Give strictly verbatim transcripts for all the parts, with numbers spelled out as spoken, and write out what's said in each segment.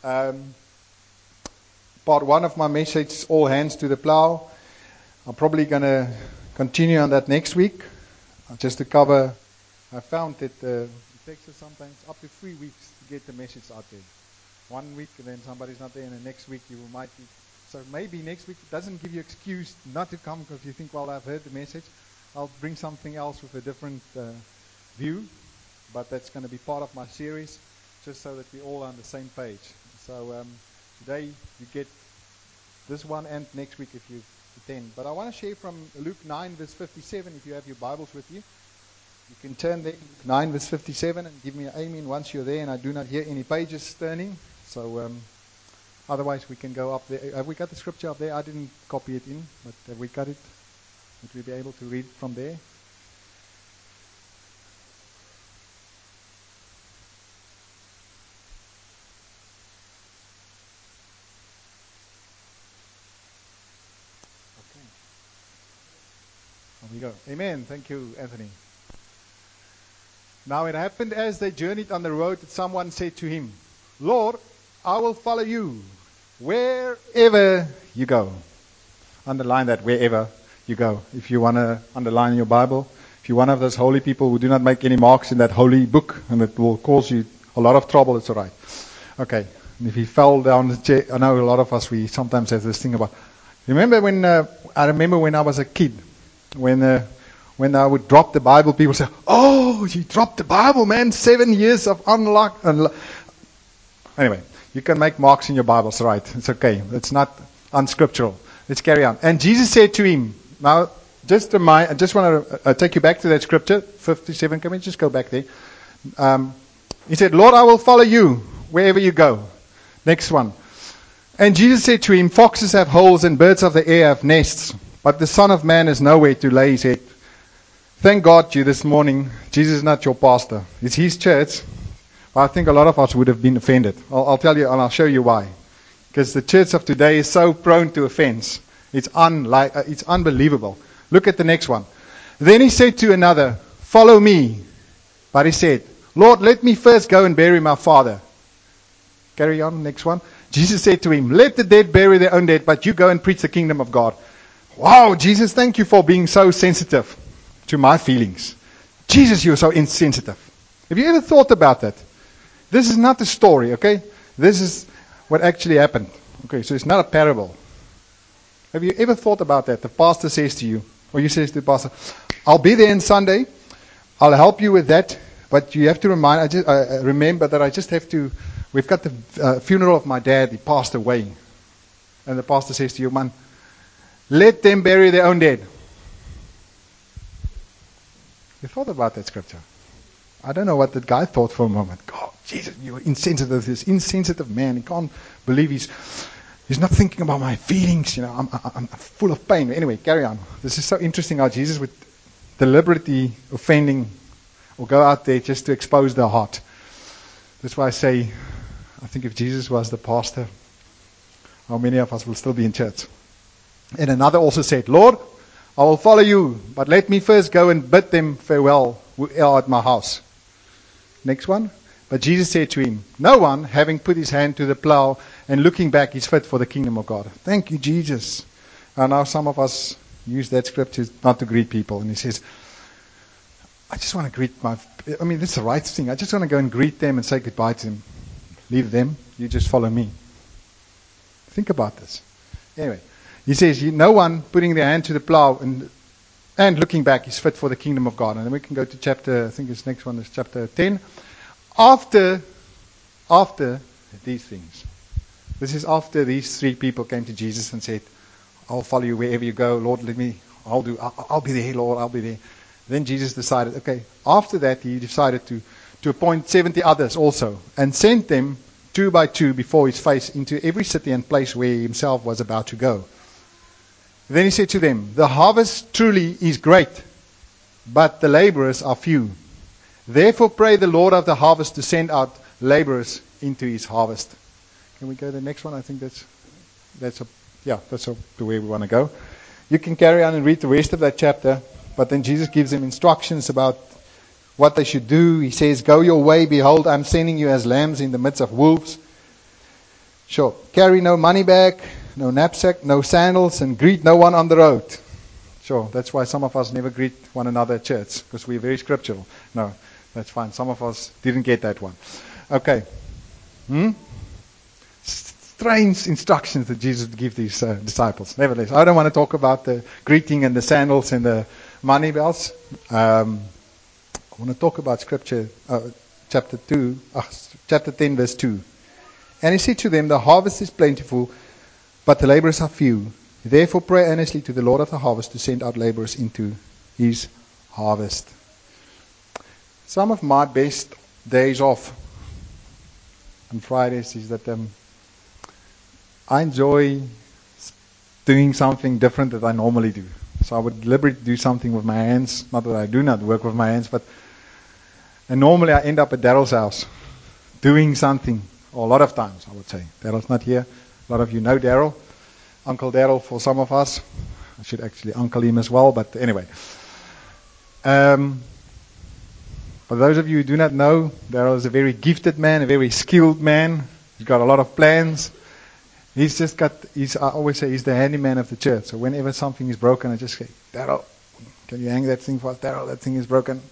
Um, part one of my message, All Hands to the Plow. I'm probably going to continue on that next week. Just to cover, I found that uh, it takes us sometimes up to three weeks to get the message out there. One week and then somebody's not there, and the next week you might be. So maybe next week it doesn't give you excuse not to come because you think, well, I've heard the message. I'll bring something else with a different uh, view, but that's going to be part of my series, just so that we're all on the same page. So um, today you get this one and next week if you attend. But I want to share from Luke nine verse fifty-seven. If you have your Bibles with you, you can turn there, Luke nine verse fifty-seven, and give me an amen once you're there and I do not hear any pages turning. So um, otherwise we can go up there. Have we got the scripture up there? I didn't copy it in, but have we got it? Would we be able to read from there? Okay. Here we go. Amen. Thank you, Anthony. Now it happened as they journeyed on the road that someone said to him, Lord, I will follow you wherever you go. Underline that, wherever you go. If you want to underline in your Bible, if you're one of those holy people who do not make any marks in that holy book, and it will cause you a lot of trouble, it's all right. Okay. And if he fell down the chair, I know a lot of us, we sometimes have this thing about, remember when, uh, I remember when I was a kid, when, uh, when I would drop the Bible, people say, oh, you dropped the Bible, man, seven years of unlock. unlock. Anyway, you can make marks in your Bibles, right? It's okay. It's not unscriptural. Let's carry on. And Jesus said to him, now, just remind, I just want to uh, take you back to that scripture, fifty-seven. Can we just go back there? Um, he said, Lord, I will follow you wherever you go. Next one. And Jesus said to him, foxes have holes and birds of the air have nests, but the Son of Man has nowhere to lay his head. Thank God you this morning, Jesus is not your pastor. It's his church. I think a lot of us would have been offended. I'll, I'll tell you and I'll show you why. Because the church of today is so prone to offense. It's, unlike, uh, it's unbelievable. Look at the next one. Then he said to another, follow me. But he said, Lord, let me first go and bury my father. Carry on, next one. Jesus said to him, let the dead bury their own dead, but you go and preach the kingdom of God. Wow, Jesus, thank you for being so sensitive to my feelings. Jesus, you're so insensitive. Have you ever thought about that? This is not a story, okay? This is what actually happened. Okay, so it's not a parable. Have you ever thought about that? The pastor says to you, or you says to the pastor, I'll be there on Sunday. I'll help you with that. But you have to remind, I just, uh, remember that I just have to, we've got the uh, funeral of my dad. He passed away. And the pastor says to you, man, let them bury their own dead. You thought about that scripture? I don't know what that guy thought for a moment. God, Jesus, you're insensitive. This insensitive man. He can't believe he's he's not thinking about my feelings. You know, I'm, I'm, I'm full of pain. Anyway, carry on. This is so interesting how Jesus would deliberately offending or go out there just to expose their heart. That's why I say, I think if Jesus was the pastor, how many of us will still be in church? And another also said, Lord, I will follow you, but let me first go and bid them farewell who are at my house. Next one. But Jesus said to him, no one, having put his hand to the plow and looking back, is fit for the kingdom of God. Thank you, Jesus. And now some of us use that scripture not to greet people. And he says, I just want to greet my, I mean, this is the right thing. I just want to go and greet them and say goodbye to them. Leave them. You just follow me. Think about this. Anyway, he says, no one putting their hand to the plow and and looking back is fit for the kingdom of God. And then we can go to chapter, I think this next one is chapter ten. After, after these things. This is after these three people came to Jesus and said, I'll follow you wherever you go. Lord, let me, I'll do, I'll, I'll be there, Lord, I'll be there. Then Jesus decided, okay, after that he decided to, to appoint seventy others also and sent them two by two before his face into every city and place where he himself was about to go. Then he said to them, the harvest truly is great, but the laborers are few. Therefore pray the Lord of the harvest to send out laborers into his harvest. Can we go to the next one? I think that's, that's a, yeah, that's a, the way we want to go. You can carry on and read the rest of that chapter, but then Jesus gives them instructions about what they should do. He says, go your way, behold, I'm sending you as lambs in the midst of wolves. Sure. Carry no money bag, no knapsack, no sandals, and greet no one on the road. Sure. That's why some of us never greet one another at church, because we're very scriptural. No, that's fine. Some of us didn't get that one. Okay. Hmm? Strange instructions that Jesus would give these uh, disciples. Nevertheless, I don't want to talk about the greeting and the sandals and the money belts. Um, I want to talk about Scripture, uh, chapter two, uh, chapter ten, verse two. And he said to them, the harvest is plentiful, but the laborers are few. Therefore pray earnestly to the Lord of the harvest to send out laborers into his harvest. Some of my best days off on Fridays is that um, I enjoy doing something different that I normally do. So I would deliberately do something with my hands. Not that I do not work with my hands, but and normally I end up at Daryl's house doing something, or a lot of times I would say. Daryl's not here. A lot of you know Daryl. Uncle Daryl for some of us. I should actually uncle him as well, but anyway. Um, for those of you who do not know, Daryl is a very gifted man, a very skilled man. He's got a lot of plans. He's just got, he's, I always say he's the handyman of the church. So whenever something is broken, I just say, Daryl, can you hang that thing for us? Daryl, that thing is broken.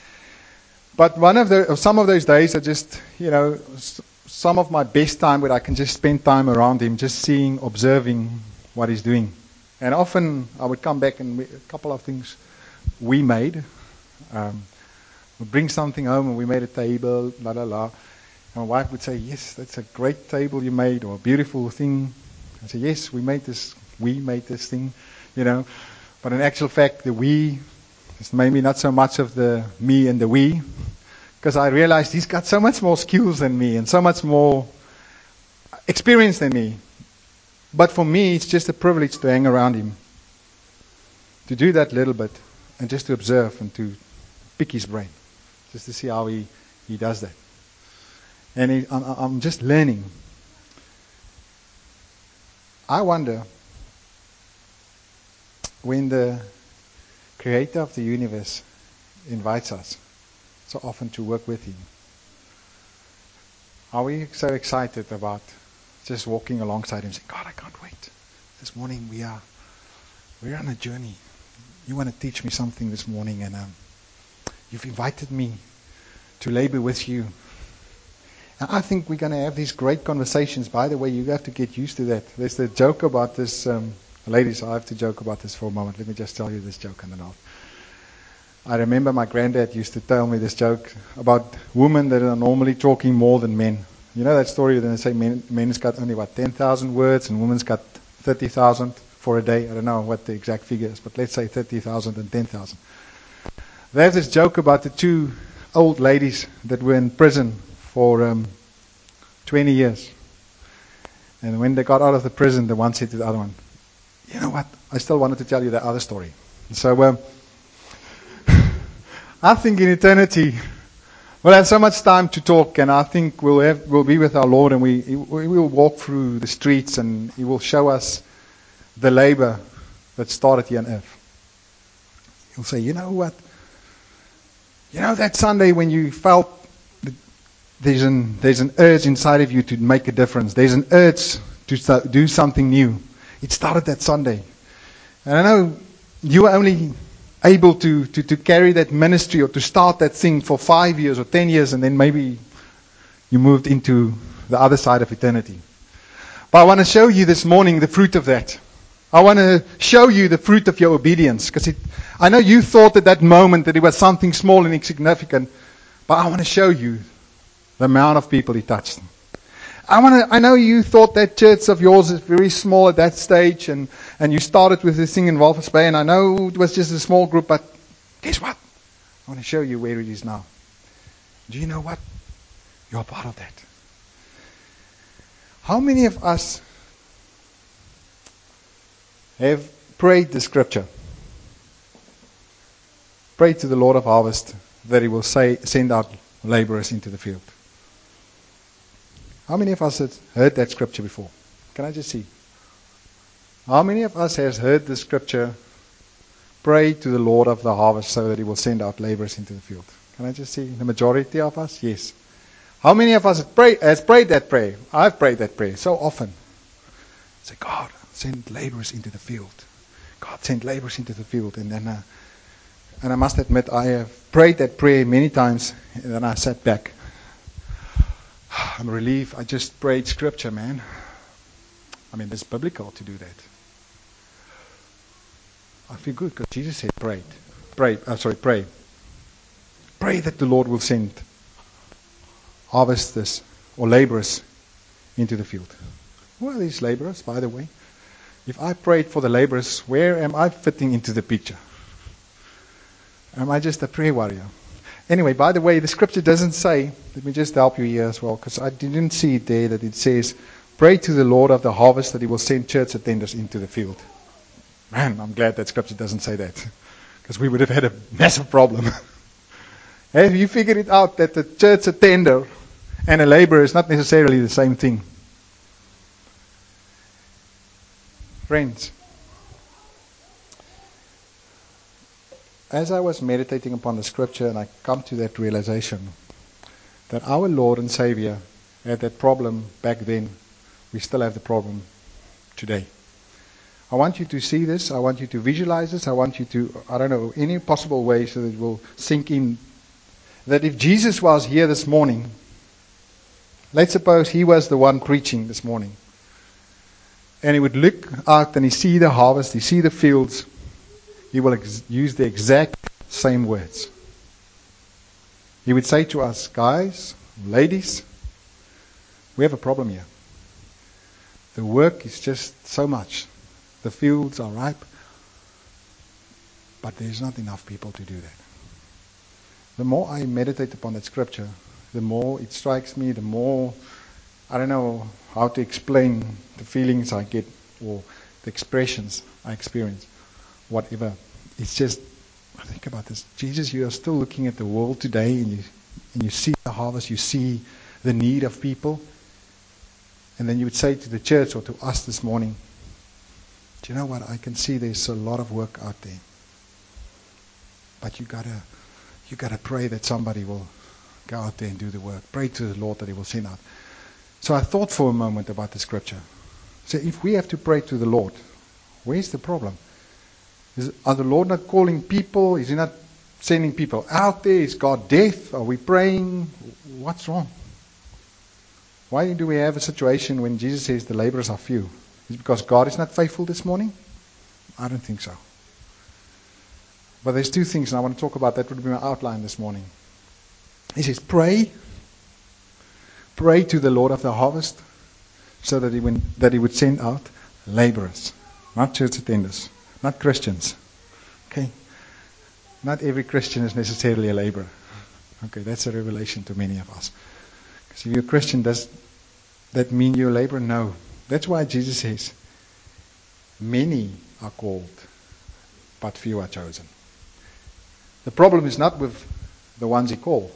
But one of the, some of those days are just, you know, some of my best time where I can just spend time around him, just seeing, observing what he's doing. And often I would come back and we, a couple of things we made. Um, we'd bring something home and we made a table, la la la. My wife would say, yes, that's a great table you made, or a beautiful thing. I say, yes, we made this, we made this thing, you know. But in actual fact, the we is maybe not so much of the me and the we, because I realized he's got so much more skills than me and so much more experience than me. But for me, it's just a privilege to hang around him, to do that little bit, and just to observe and to pick his brain, just to see how he, he does that. And he, I'm, I'm just learning. I wonder, when the creator of the universe invites us so often to work with him, are we so excited about just walking alongside him, saying, God, I can't wait. This morning we are we're on a journey. You want to teach me something this morning, and um, you've invited me to labor with you. And I think we're going to have these great conversations. By the way, you have to get used to that. There's the joke about this. Um, ladies, I have to joke about this for a moment. Let me just tell you this joke and then I'll. I remember my granddad used to tell me this joke about women that are normally talking more than men. You know that story when they say men, men's got only, what, ten thousand words and women's got thirty thousand for a day? I don't know what the exact figure is, but let's say thirty thousand and ten thousand. There's this joke about the two old ladies that were in prison for um, twenty years. And when they got out of the prison, the one said to the other one, you know what, I still wanted to tell you that other story. So um, I think in eternity we'll have so much time to talk, and I think we'll have, we'll be with our Lord, and we, we will walk through the streets, and He will show us the labor that started here on earth. He'll say, you know what, you know that Sunday when you felt There's an, there's an urge inside of you to make a difference. There's an urge to start, do something new. It started that Sunday. And I know you were only able to, to, to carry that ministry or to start that thing for five years or ten years, and then maybe you moved into the other side of eternity. But I want to show you this morning the fruit of that. I want to show you the fruit of your obedience. Because I know you thought at that moment that it was something small and insignificant, but I want to show you the amount of people He touched. I want to. I know you thought that church of yours is very small at that stage, and, and you started with this thing in Walvis Bay, and I know it was just a small group, but guess what? I want to show you where it is now. Do you know what? You're part of that. How many of us have prayed the scripture? Pray to the Lord of harvest that He will say, send out laborers into the field. How many of us have heard that scripture before? Can I just see? How many of us has heard the scripture, pray to the Lord of the harvest so that He will send out laborers into the field? Can I just see? The majority of us? Yes. How many of us have prayed, has prayed that prayer? I've prayed that prayer so often. Say, God, send laborers into the field. God, send laborers into the field. And then, uh, and I must admit, I have prayed that prayer many times, and then I sat back. I'm relieved. I just prayed scripture, man. I mean, it's biblical to do that. I feel good because Jesus said, pray. Pray. Uh, sorry, pray. Pray that the Lord will send harvesters or laborers into the field. Who are these laborers, by the way? If I prayed for the laborers, where am I fitting into the picture? Am I just a prayer warrior? Anyway, by the way, the scripture doesn't say, let me just help you here as well, because I didn't see it there, that it says, pray to the Lord of the harvest that he will send church attenders into the field. Man, I'm glad that scripture doesn't say that, because we would have had a massive problem. Have you figured it out that the church attender and a laborer is not necessarily the same thing? Friends, as I was meditating upon the scripture and I come to that realization that our Lord and Savior had that problem back then, we still have the problem today. I want you to see this, I want you to visualize this, I want you to, I don't know, any possible way so that it will sink in. That if Jesus was here this morning, let's suppose he was the one preaching this morning, and he would look out and he see the harvest, he see the fields, he will ex- use the exact same words. He would say to us, guys, ladies, we have a problem here. The work is just so much. The fields are ripe, but there's not enough people to do that. The more I meditate upon that scripture, the more it strikes me, the more, I don't know how to explain the feelings I get or the expressions I experience, whatever. It's just, I think about this. Jesus, you are still looking at the world today and you, and you see the harvest, you see the need of people. And then you would say to the church or to us this morning, do you know what? I can see there's a lot of work out there. But you gotta, you gotta pray that somebody will go out there and do the work. Pray to the Lord that he will send out. So I thought for a moment about the scripture. So if we have to pray to the Lord, where's the problem? Is, are the Lord not calling people? Is he not sending people out there? Is God deaf? Are we praying? What's wrong? Why do we have a situation when Jesus says the laborers are few? Is it because God is not faithful this morning? I don't think so. But there's two things, and I want to talk about that. Would be my outline this morning. He says, pray. Pray to the Lord of the harvest so that he, would, that he would send out laborers, not church attenders, not Christians. Okay? Not every Christian is necessarily a laborer. Okay, that's a revelation to many of us. Because if you're a Christian, does that mean you're a laborer? No. That's why Jesus says, many are called, but few are chosen. The problem is not with the ones he called.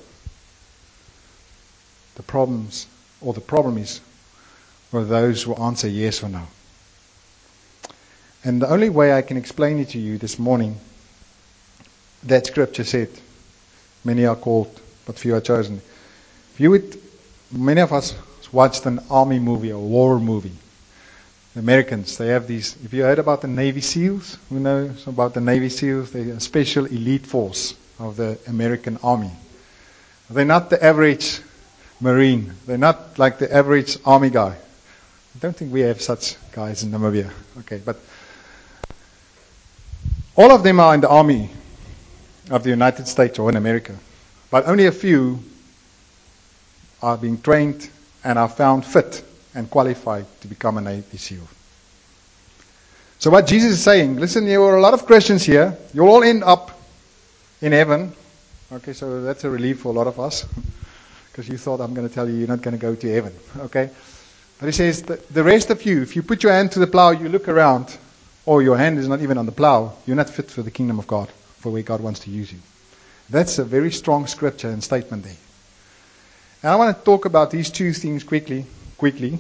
The problems, or the problem is with those who answer yes or no. And the only way I can explain it to you this morning, that scripture said, many are called, but few are chosen. If you would, many of us watched an army movie, a war movie. The Americans, they have these, if you heard about the Navy SEALs, who knows about the Navy SEALs? They're a special elite force of the American army. They're not the average Marine. They're not like the average army guy. I don't think we have such guys in Namibia. Okay, but all of them are in the army of the United States or in America. But only a few are being trained and are found fit and qualified to become a Navy SEAL. So what Jesus is saying, listen, there are a lot of Christians here. You'll all end up in heaven. Okay, so that's a relief for a lot of us. Because you thought I'm going to tell you you're not going to go to heaven. Okay? But he says, that the rest of you, if you put your hand to the plow, you look around, or your hand is not even on the plow, you're not fit for the kingdom of God, for where God wants to use you. That's a very strong scripture and statement there. And I want to talk about these two things quickly. Quickly.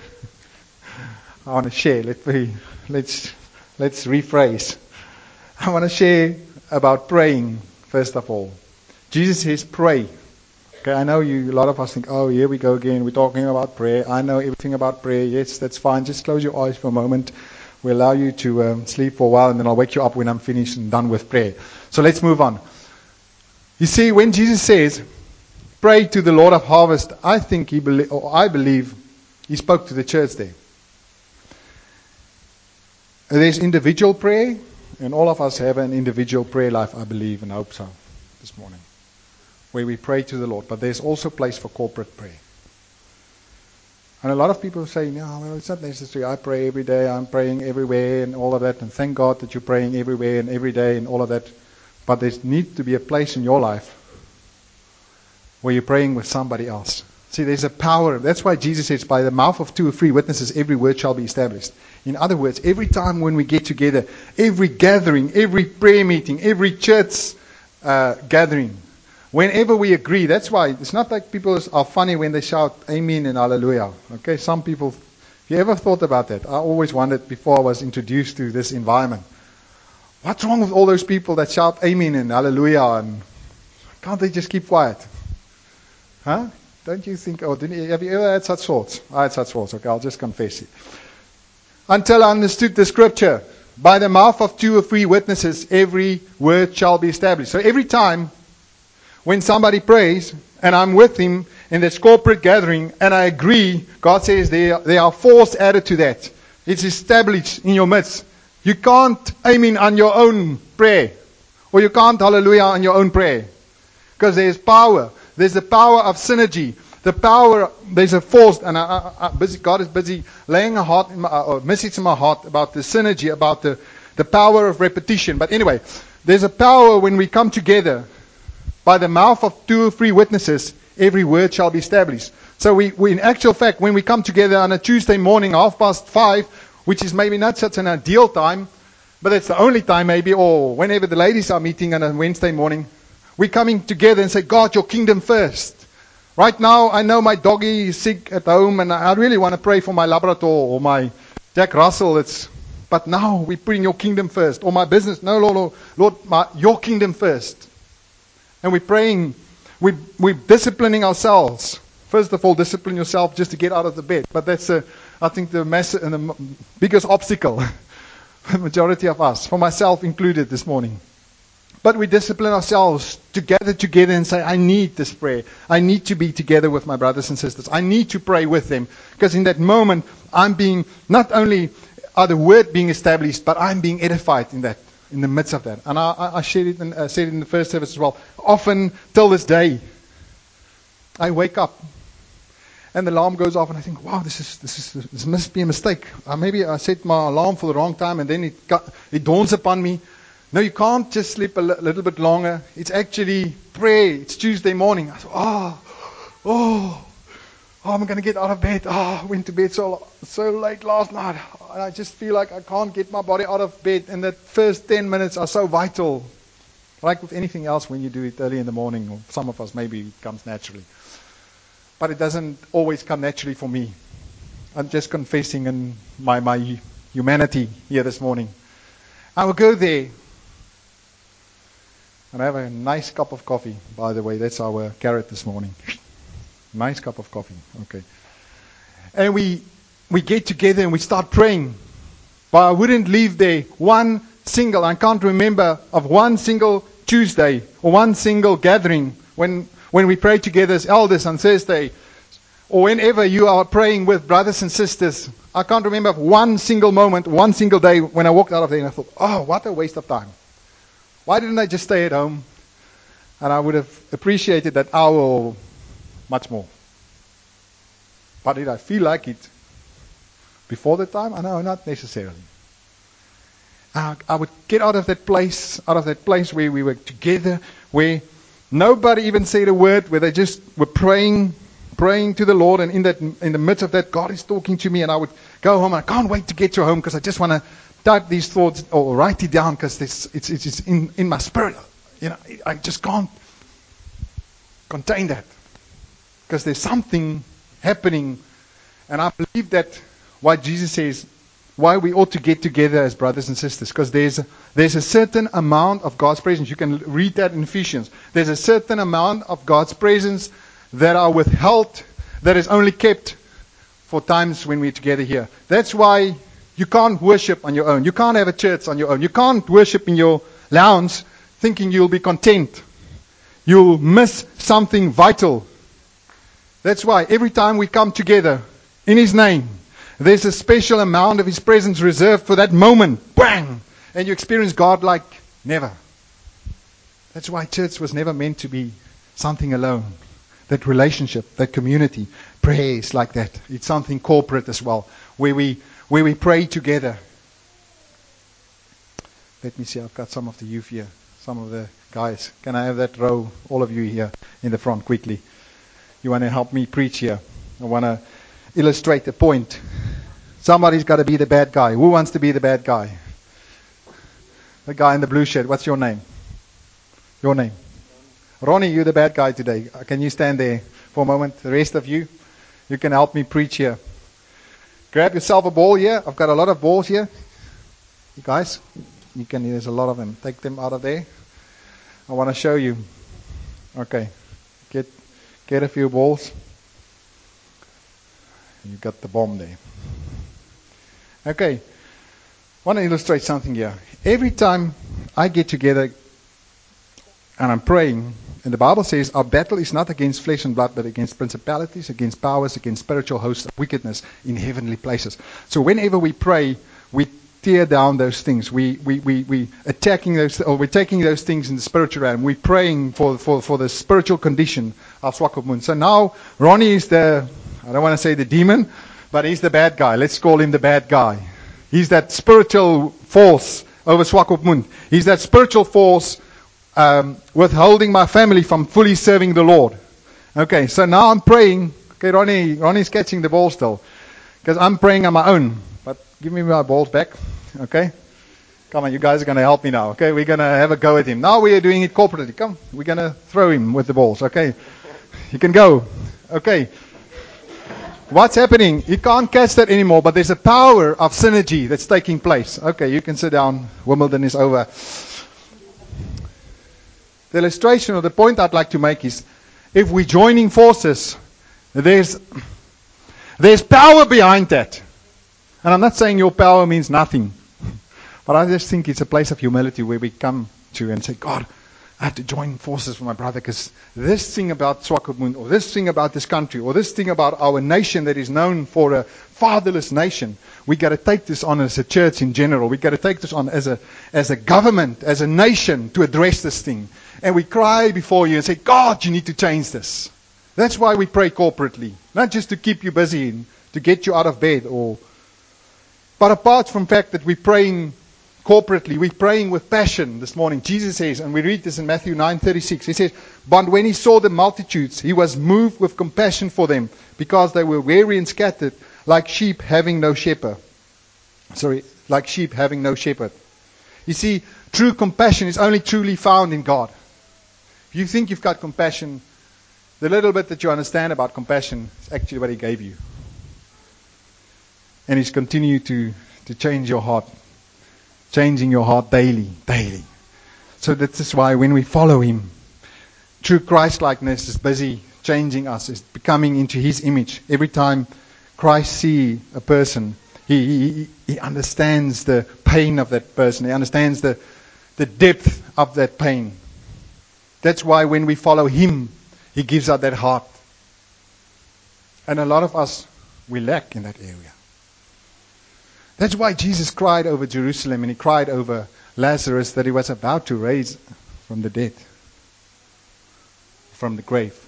I want to share. Let me, let's, let's rephrase. I want to share about praying, first of all. Jesus says, pray. Okay, I know you. A lot of us think, oh, here we go again. We're talking about prayer. I know everything about prayer. Yes, that's fine. Just close your eyes for a moment. We'll allow you to um, sleep for a while, and then I'll wake you up when I'm finished and done with prayer. So let's move on. You see, when Jesus says, pray to the Lord of harvest, I think he believe, or I believe he spoke to the church there. There's individual prayer, and all of us have an individual prayer life, I believe and hope so, this morning, where we pray to the Lord. But there's also place for corporate prayer. And a lot of people say, no, well, it's not necessary. I pray every day. I'm praying everywhere and all of that. And thank God that you're praying everywhere and every day and all of that. But there needs to be a place in your life where you're praying with somebody else. See, there's a power. That's why Jesus says, by the mouth of two or three witnesses, every word shall be established. In other words, every time when we get together, every gathering, every prayer meeting, every church uh, gathering, whenever we agree, that's why it's not like people are funny when they shout amen and hallelujah. Okay, some people, if you ever thought about that? I always wondered before I was introduced to this environment. What's wrong with all those people that shout amen and hallelujah, and can't they just keep quiet? Huh? Don't you think, oh, didn't you, have you ever had such thoughts? I had such thoughts. Okay, I'll just confess it. Until I understood the scripture, by the mouth of two or three witnesses, every word shall be established. So every time when somebody prays, and I'm with him in this corporate gathering, and I agree, God says there, there are force added to that. It's established in your midst. You can't amen on your own prayer, or you can't hallelujah on your own prayer, because there's power. There's the power of synergy. The power, there's a force, and I, I, I busy, God is busy laying a heart in my, uh, message in my heart about the synergy, about the, the power of repetition. But anyway, there's a power when we come together. By the mouth of two or three witnesses, every word shall be established. So we, we, in actual fact, when we come together on a Tuesday morning, half past five, which is maybe not such an ideal time, but it's the only time maybe, or whenever the ladies are meeting on a Wednesday morning, we're coming together and say, God, your kingdom first. Right now, I know my doggy is sick at home, and I really want to pray for my Labrador or my Jack Russell. It's, but now we put in your kingdom first. Or my business. No, Lord, Lord, Lord my, your kingdom first. And we're praying, we, we're disciplining ourselves. First of all, discipline yourself just to get out of the bed. But that's, a, I think, the, mass, the biggest obstacle. The majority of us, for myself included this morning. But we discipline ourselves to gather together and say, I need this prayer. I need to be together with my brothers and sisters. I need to pray with them. Because in that moment, I'm being, not only are the word being established, but I'm being edified in that, in the midst of that. And I, I shared it and uh, said it in the first service as well. Often, till this day, I wake up and the alarm goes off and I think, wow, this is this is this must be a mistake. Uh, maybe I set my alarm for the wrong time, and then it got, it dawns upon me. No, you can't just sleep a l- little bit longer. It's actually prayer. It's Tuesday morning. I thought, oh, oh, oh, I'm going to get out of bed. Oh, I went to bed so so late last night. And I just feel like I can't get my body out of bed. And that first ten minutes are so vital. Like with anything else, when you do it early in the morning, or some of us, maybe it comes naturally. But it doesn't always come naturally for me. I'm just confessing in my, my humanity here this morning. I will go there. And I have a nice cup of coffee, by the way. That's our carrot this morning. Nice cup of coffee. Okay. And we we get together and we start praying. But I wouldn't leave there one single, I can't remember of one single Tuesday or one single gathering when when we pray together as elders on Thursday, or whenever you are praying with brothers and sisters. I can't remember of one single moment, one single day when I walked out of there and I thought, oh, what a waste of time. Why didn't I just stay at home? And I would have appreciated that hour or much more. But did I feel like it before the time? I know, not necessarily. I, I would get out of that place, out of that place where we were together, where nobody even said a word, where they just were praying, praying to the Lord, and in that, in the midst of that, God is talking to me, and I would go home, and I can't wait to get to home, because I just want to type these thoughts, or write it down, because it's, it's, it's in, in my spirit. You know, I just can't contain that, because there's something happening, and I believe that why Jesus says, why we ought to get together as brothers and sisters, because there's a, there's a certain amount of God's presence. You can read that in Ephesians. There's a certain amount of God's presence that are withheld, that is only kept for times when we're together here. That's why you can't worship on your own. You can't have a church on your own. You can't worship in your lounge thinking you'll be content. You'll miss something vital. That's why every time we come together in His name, there's a special amount of His presence reserved for that moment. Bang! And you experience God like never. That's why church was never meant to be something alone. That relationship, that community, prayer is like that. It's something corporate as well, where we where we pray together. Let me see, I've got some of the youth here, some of the guys. Can I have that row, all of you here in the front quickly? You want to help me preach here? I want to illustrate the point. Somebody's got to be the bad guy. Who wants to be the bad guy? The guy in the blue shirt. What's your name? Your name? Ronnie, you're the bad guy today. Can you stand there for a moment? The rest of you, you can help me preach here. Grab yourself a ball here. I've got a lot of balls here. You guys, you can. There's a lot of them. Take them out of there. I want to show you. Okay, get get a few balls. You got the bomb there. Okay, I want to illustrate something here. Every time I get together and I'm praying, and the Bible says our battle is not against flesh and blood, but against principalities, against powers, against spiritual hosts of wickedness in heavenly places. So whenever we pray, we tear down those things. We we we we attacking those, or we're taking those things in the spiritual realm. We're praying for for for the spiritual condition of Swakopmund. So now Ronnie is the, I don't want to say the demon, but he's the bad guy. Let's call him the bad guy. He's that spiritual force over Swakopmund. He's that spiritual force um, withholding my family from fully serving the Lord. Okay, so now I'm praying. Okay, Ronnie, Ronnie's catching the ball still, because I'm praying on my own. But give me my balls back. Okay, come on, you guys are going to help me now. Okay, we're going to have a go at him. Now we are doing it corporately. Come, we're going to throw him with the balls. Okay, you can go. Okay. What's happening? You can't catch that anymore, but there's a power of synergy that's taking place. Okay, you can sit down. Wimbledon is over. The illustration or the point I'd like to make is, if we're joining forces, there's there's power behind that. And I'm not saying your power means nothing, but I just think it's a place of humility where we come to and say, God, I have to join forces with my brother, because this thing about Swakopmund, or this thing about this country, or this thing about our nation that is known for a fatherless nation, we got to take this on as a church in general. We got to take this on as a as a government, as a nation, to address this thing. And we cry before you and say, God, you need to change this. That's why we pray corporately, not just to keep you busy and to get you out of bed, or. But apart from the fact that we're praying corporately, we're praying with passion this morning. Jesus says, and we read this in Matthew nine thirty-six, he says, but when he saw the multitudes, he was moved with compassion for them, because they were weary and scattered, like sheep having no shepherd. Sorry, like sheep having no shepherd. You see, true compassion is only truly found in God. If you think you've got compassion, the little bit that you understand about compassion is actually what he gave you. And he's continued to, to change your heart. Changing your heart daily, daily. So that is why when we follow him, true Christ-likeness is busy changing us, is becoming into his image. Every time Christ sees a person, he, he, he understands the pain of that person. He understands the, the depth of that pain. That's why when we follow him, he gives us that heart. And a lot of us, we lack in that area. That's why Jesus cried over Jerusalem, and he cried over Lazarus that he was about to raise from the dead, from the grave.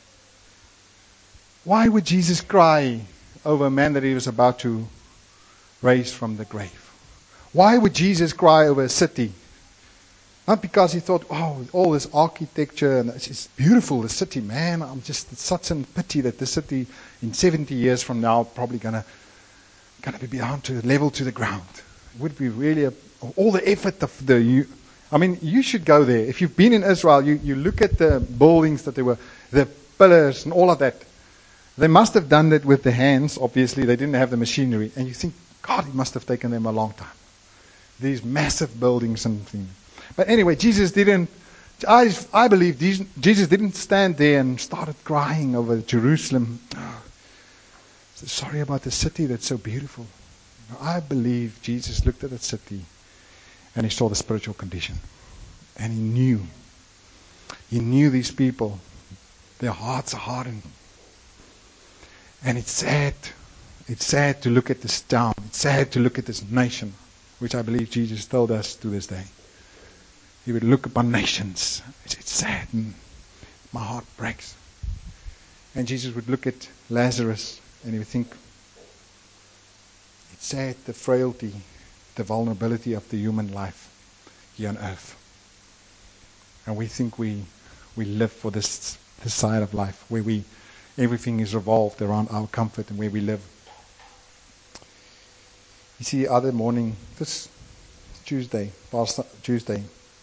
Why would Jesus cry over a man that he was about to raise from the grave? Why would Jesus cry over a city? Not because he thought, oh, all this architecture, and it's beautiful, the city, man. I'm just, it's such a pity that the city in seventy years from now probably going to going to be down to level to the ground. It would be really a, all the effort of the. You, I mean, you should go there. If you've been in Israel, you, you look at the buildings that they were, the pillars and all of that. They must have done that with the hands. Obviously, they didn't have the machinery, and you think, God, it must have taken them a long time. These massive buildings and things. But anyway, Jesus didn't I, I believe Jesus didn't stand there and started crying over Jerusalem. Oh, so sorry about the city that's so beautiful. I believe Jesus looked at that city and he saw the spiritual condition. And he knew. He knew these people. Their hearts are hardened. And it's sad. It's sad to look at this town. It's sad to look at this nation, which I believe Jesus told us to this day. He would look upon nations. It's, it's sad. And my heart breaks. And Jesus would look at Lazarus and he would think, it's sad, the frailty, the vulnerability of the human life here on earth. And we think we we live for this this side of life where we everything is revolved around our comfort and where we live. You see, the other morning, this Tuesday, past Tuesday,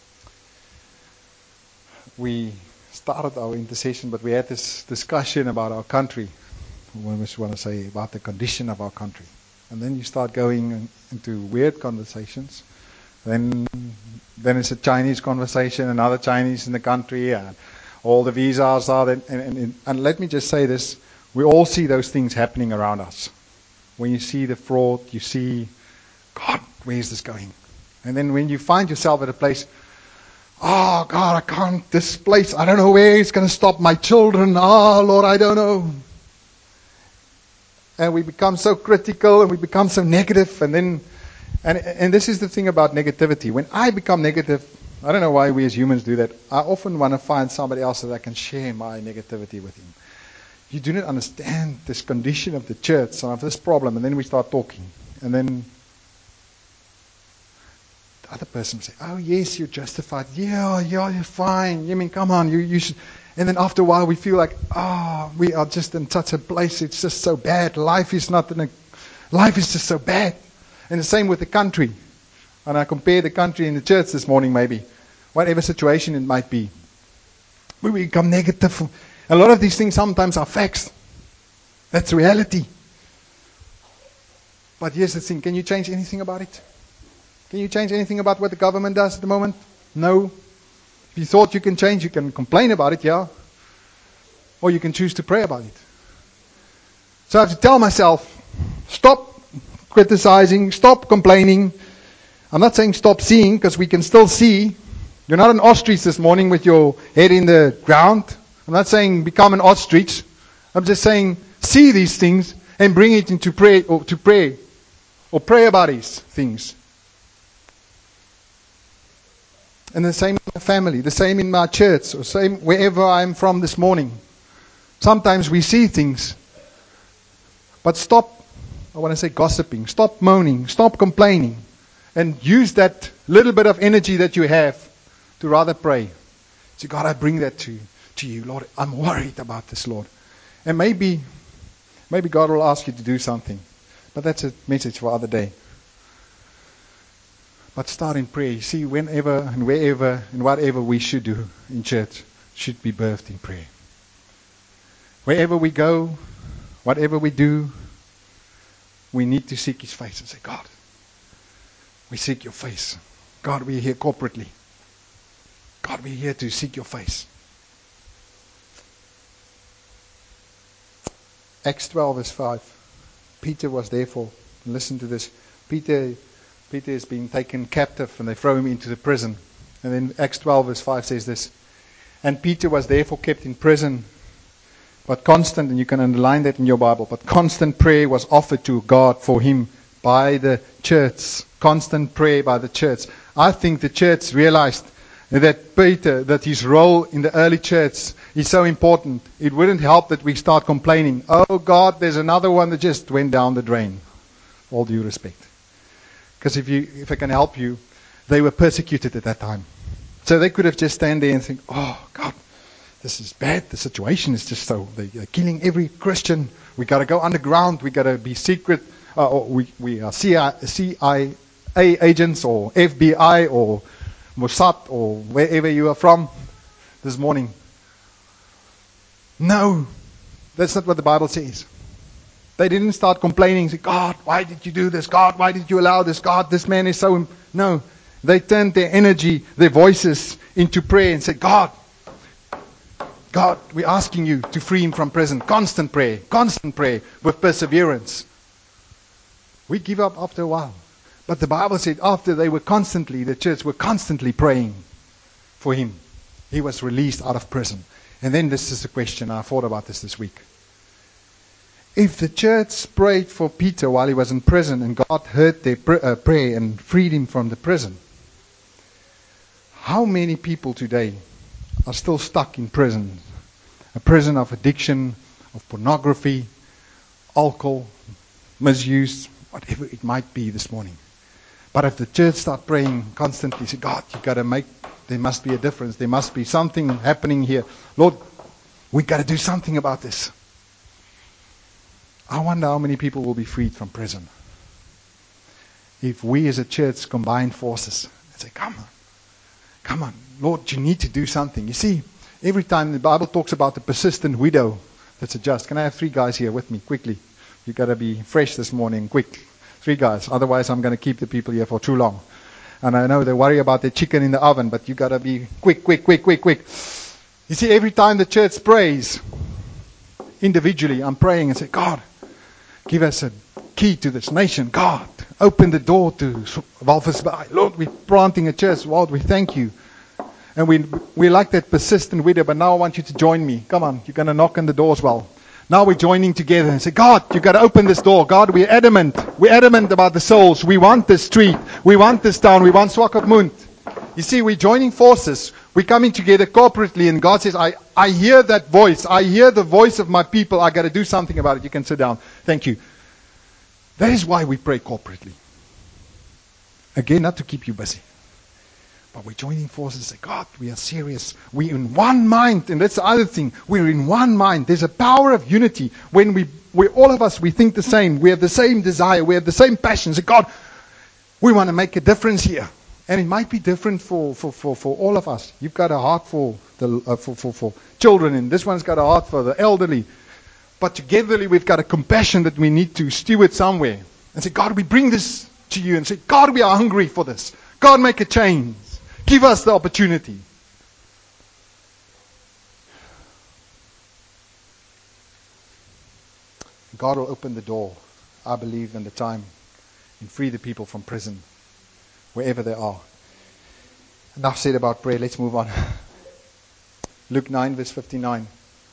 we started our intercession, but we had this discussion about our country. We just want to say about the condition of our country. And then you start going into weird conversations. Then then it's a Chinese conversation, another Chinese in the country, and all the visas are there. And, and, and let me just say this, we all see those things happening around us. When you see the fraud, you see, God, where is this going? And then when you find yourself at a place, oh God, I can't, this place, I don't know where it's going to stop my children. Oh Lord, I don't know. And we become so critical and we become so negative, and then And and this is the thing about negativity. When I become negative, I don't know why we as humans do that. I often want to find somebody else that I can share my negativity with him. You do not understand this condition of the church and of this problem. And then we start talking. And then the other person will say, oh yes, you're justified. Yeah, yeah, you're fine. I mean, come on, you, you should. And then after a while we feel like, oh, we are just in such a place. It's just so bad. Life is not in a, life is just so bad. And the same with the country. And I compare the country and the church this morning maybe. Whatever situation it might be. We become negative. A lot of these things sometimes are facts. That's reality. But here's the thing. Can you change anything about it? Can you change anything about what the government does at the moment? No. If you thought you can change, you can complain about it, yeah. Or you can choose to pray about it. So I have to tell myself, stop criticizing, stop complaining. I'm not saying stop seeing, because we can still see. You're not an ostrich this morning with your head in the ground. I'm not saying become an ostrich. I'm just saying see these things and bring it into prayer, or to pray, or pray about these things. And the same in my family, the same in my church, or same wherever I'm from this morning. Sometimes we see things, but stop. I want to say gossiping. Stop moaning. Stop complaining. And use that little bit of energy that you have to rather pray. Say, God, I bring that to, to you, Lord. I'm worried about this, Lord. And maybe, maybe God will ask you to do something. But that's a message for other day. But start in prayer. You see, whenever and wherever and whatever we should do in church should be birthed in prayer. Wherever we go, whatever we do, we need to seek His face and say, God, we seek your face. God, we're here corporately. God, we're here to seek your face. Acts twelve verse five. Peter was therefore, listen to this, Peter Peter is being taken captive and they throw him into the prison. And then Acts twelve verse five says this, and Peter was therefore kept in prison, but constant, and you can underline that in your Bible, but constant prayer was offered to God for him by the church. Constant prayer by the church. I think the church realized that Peter, that his role in the early church is so important. It wouldn't help that we start complaining, oh God, there's another one that just went down the drain. All due respect. Because if you, if I can help you, they were persecuted at that time. So they could have just stand there and think, oh God, this is bad. The situation is just so, they're killing every Christian. We got to go underground. We got to be secret. Uh, or we, we are C I A agents or F B I or Mossad or wherever you are from this morning. No, that's not what the Bible says. They didn't start complaining, say, God, why did you do this? God, why did you allow this? God, this man is so... Im-. No, They turned their energy, their voices into prayer and said, God, God, we're asking you to free him from prison. Constant prayer, constant prayer with perseverance. We give up after a while. But the Bible said after they were constantly, the church were constantly praying for him, he was released out of prison. And then this is a question, I thought about this this week. If the church prayed for Peter while he was in prison and God heard their pr- uh, prayer and freed him from the prison, how many people today are still stuck in prison? A prison of addiction, of pornography, alcohol, misuse, whatever it might be this morning. But if the church start praying constantly, say, God, you got to make, there must be a difference. There must be something happening here. Lord, we got to do something about this. I wonder how many people will be freed from prison if we as a church combine forces and say, come on, come on, Lord, you need to do something. You see, every time the Bible talks about the persistent widow that's a just. Can I have three guys here with me quickly? You got to be fresh this morning, quick. Three guys, otherwise I'm going to keep the people here for too long. And I know they worry about the chicken in the oven, but you got to be quick, quick, quick, quick, quick. You see, every time the church prays, individually, I'm praying and say, God, give us a key to this nation. God, open the door to Walvis Bay. Lord, we're planting a church. Lord, we thank you. And we we like that persistent widow, but now I want you to join me. Come on, you're going to knock on the door as well. Now we're joining together and say, God, you've got to open this door. God, we're adamant. We're adamant about the souls. We want this street. We want this town. We want Swakopmund. You see, we're joining forces. We're coming together corporately, and God says, I, I hear that voice. I hear the voice of my people. I got to do something about it. You can sit down. Thank you. That is why we pray corporately. Again, not to keep you busy. But we're joining forces and say, God, we are serious. We're in one mind. And that's the other thing. We're in one mind. There's a power of unity. When we, we all of us, we think the same. We have the same desire. We have the same passion. Say, God, we want to make a difference here. And it might be different for, for, for, for all of us. You've got a heart for, the, uh, for, for, for children, and this one's got a heart for the elderly. But togetherly, we've got a compassion that we need to steward somewhere. And say, God, we bring this to you. And say, God, we are hungry for this. God, make a change. Give us the opportunity. God will open the door, I believe, in the time, and free the people from prison, wherever they are. Enough said about prayer. Let's move on. Luke nine, verse fifty-nine.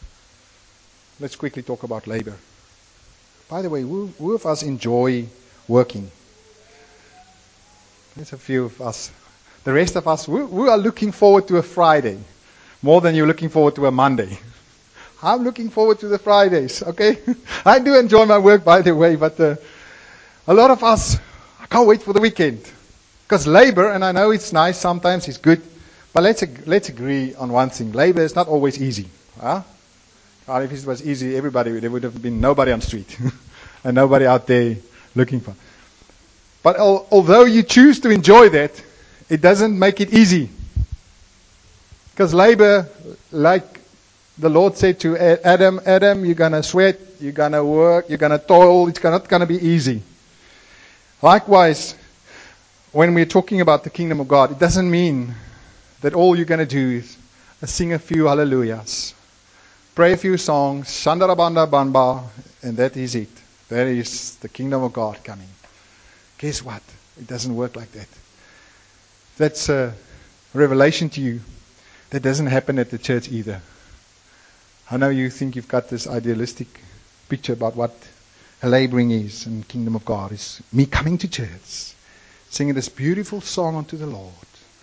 Let's quickly talk about labor. By the way, who, who of us enjoy working? There's a few of us. The rest of us, who, who are looking forward to a Friday more than you're looking forward to a Monday? I'm looking forward to the Fridays, okay? I do enjoy my work, by the way, but uh, a lot of us, I can't wait for the weekend. Because labor, and I know it's nice, sometimes it's good, but let's let's agree on one thing. Labor is not always easy. Huh? Or if it was easy, everybody, there would have been nobody on the street and nobody out there looking for. But al- although you choose to enjoy that, it doesn't make it easy. Because labor, like the Lord said to Adam, Adam, you're going to sweat, you're going to work, you're going to toil, it's not going to be easy. Likewise, when we're talking about the kingdom of God, it doesn't mean that all you're going to do is sing a few hallelujahs, pray a few songs, shandarabanda banba, and that is it. That is the kingdom of God coming. Guess what? It doesn't work like that. That's a revelation to you. That doesn't happen at the church either. I know you think you've got this idealistic picture about what laboring is in the kingdom of God. It's me coming to church, singing this beautiful song unto the Lord.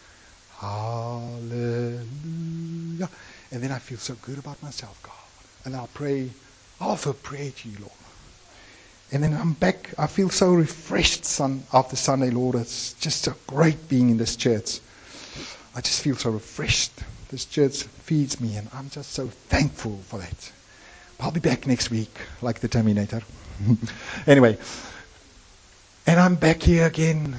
Hallelujah. And then I feel so good about myself, God. And I'll pray, I'll offer prayer to you, Lord. And then I'm back. I feel so refreshed son, after Sunday, Lord. It's just so great being in this church. I just feel so refreshed. This church feeds me, and I'm just so thankful for that. I'll be back next week, like the Terminator. Anyway. And I'm back here again.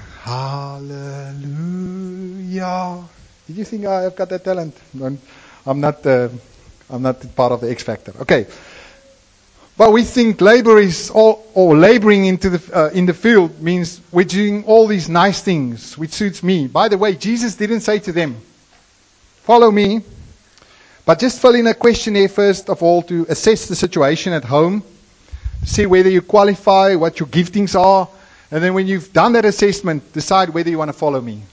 Hallelujah. Did you think I've got that talent? I'm not, uh, I'm not part of the X Factor. Okay. But we think labor is all, or laboring into the uh, in the field means we're doing all these nice things, which suits me. By the way, Jesus didn't say to them, "Follow me," but just fill in a questionnaire first of all to assess the situation at home, see whether you qualify, what your giftings are, and then when you've done that assessment, decide whether you want to follow me.